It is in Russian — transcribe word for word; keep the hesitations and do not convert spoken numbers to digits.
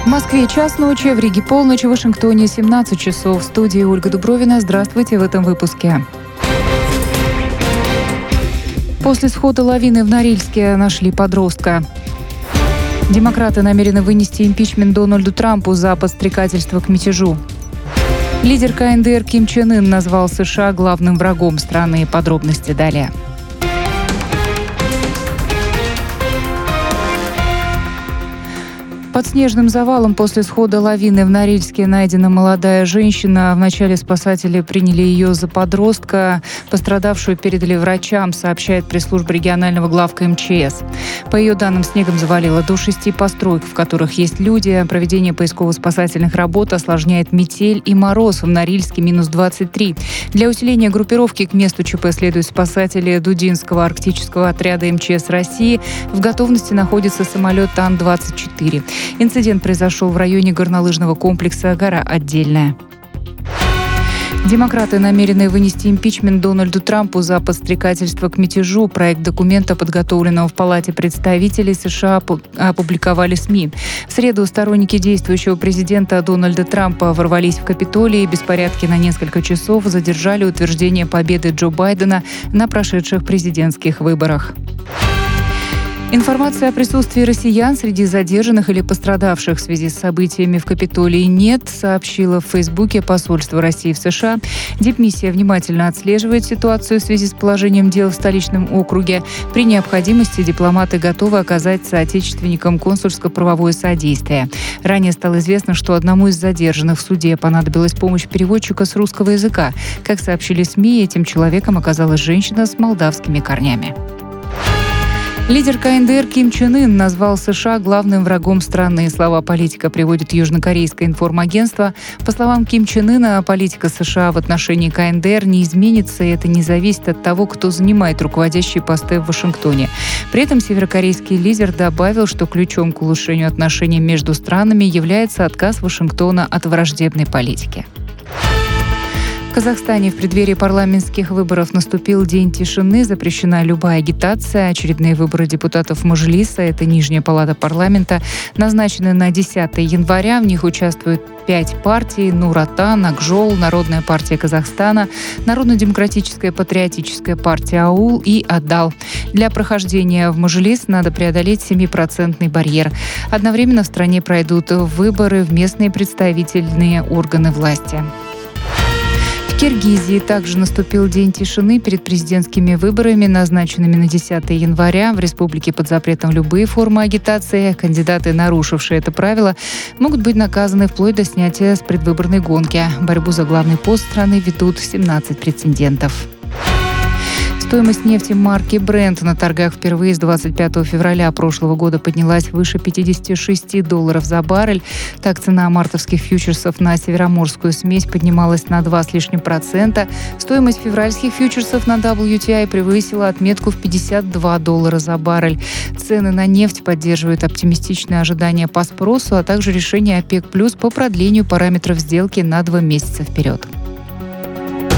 В Москве час ночи, в Риге полночь, в Вашингтоне семнадцать часов. В студии Ольга Дубровина. Здравствуйте в этом выпуске. После схода лавины в Норильске нашли подростка. Демократы намерены вынести импичмент Дональду Трампу за подстрекательство к мятежу. Лидер ка эн дэ эр Ким Чен Ын назвал США главным врагом страны. Подробности далее. Под снежным завалом после схода лавины в Норильске найдена молодая женщина. Вначале спасатели приняли ее за подростка. Пострадавшую передали врачам, сообщает пресс-служба регионального главка эм че эс. По ее данным, снегом завалило до шести построек, в которых есть люди. Проведение поисково-спасательных работ осложняет метель и мороз. В Норильске минус двадцать три. Для усиления группировки к месту ЧП следуют спасатели Дудинского арктического отряда эм че эс России. В готовности находится самолет Ан двадцать четыре. Инцидент произошел в районе горнолыжного комплекса «Гора Отдельная». Демократы намерены вынести импичмент Дональду Трампу за подстрекательство к мятежу. Проект документа, подготовленного в Палате представителей США, опубликовали СМИ. В среду сторонники действующего президента Дональда Трампа ворвались в Капитолий. Беспорядки на несколько часов задержали утверждение победы Джо Байдена на прошедших президентских выборах. Информации о присутствии россиян среди задержанных или пострадавших в связи с событиями в Капитолии нет, сообщило в Фейсбуке посольство России в США. Дипмиссия внимательно отслеживает ситуацию в связи с положением дел в столичном округе. При необходимости дипломаты готовы оказать соотечественникам консульско-правовое содействие. Ранее стало известно, что одному из задержанных в суде понадобилась помощь переводчика с русского языка. Как сообщили СМИ, этим человеком оказалась женщина с молдавскими корнями. Лидер ка эн дэ эр Ким Чен Ын назвал США главным врагом страны. Слова политика приводит южнокорейское информагентство. По словам Ким Чен Ына, политика США в отношении ка эн дэ эр не изменится, и это не зависит от того, кто занимает руководящие посты в Вашингтоне. При этом северокорейский лидер добавил, что ключом к улучшению отношений между странами является отказ Вашингтона от враждебной политики. В Казахстане в преддверии парламентских выборов наступил день тишины, запрещена любая агитация. Очередные выборы депутатов Мажилиса, это нижняя палата парламента, назначены на десятое января. В них участвуют пять партий: Нур-Отан, Акжол, Народная партия Казахстана, Народно-демократическая патриотическая партия Аул и Адал. Для прохождения в Мажилис надо преодолеть семипроцентный барьер. Одновременно в стране пройдут выборы в местные представительные органы власти. В Киргизии также наступил день тишины перед президентскими выборами, назначенными на десятое января. В республике под запретом любые формы агитации. Кандидаты, нарушившие это правило, могут быть наказаны вплоть до снятия с предвыборной гонки. Борьбу за главный пост страны ведут семнадцать претендентов. Стоимость нефти марки Brent на торгах впервые с двадцать пятого февраля прошлого года поднялась выше пятидесяти шести долларов за баррель. Так, цена мартовских фьючерсов на североморскую смесь поднималась на два с лишним процента. Стоимость февральских фьючерсов на дабл ю ти ай превысила отметку в пятьдесят два доллара за баррель. Цены на нефть поддерживают оптимистичные ожидания по спросу, а также решение ОПЕК+ по продлению параметров сделки на два месяца вперед.